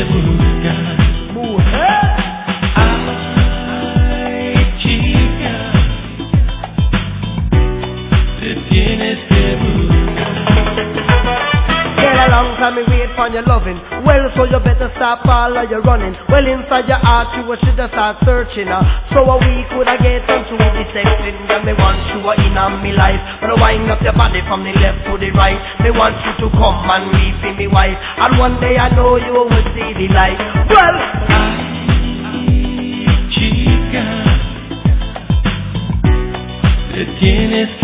buscar. Ay, chica, te tienes que buscar. Get a long time me wait for your loving. Well, so you better stop all of your running. Well, inside your heart you should have start searching. So a week would I get onto the sexing. Then me want you in on me life. But I wind up your body from the left to the right. Me want you to come and be for me wife. And one day I know you will see the light. Well, ay, chica, te tienes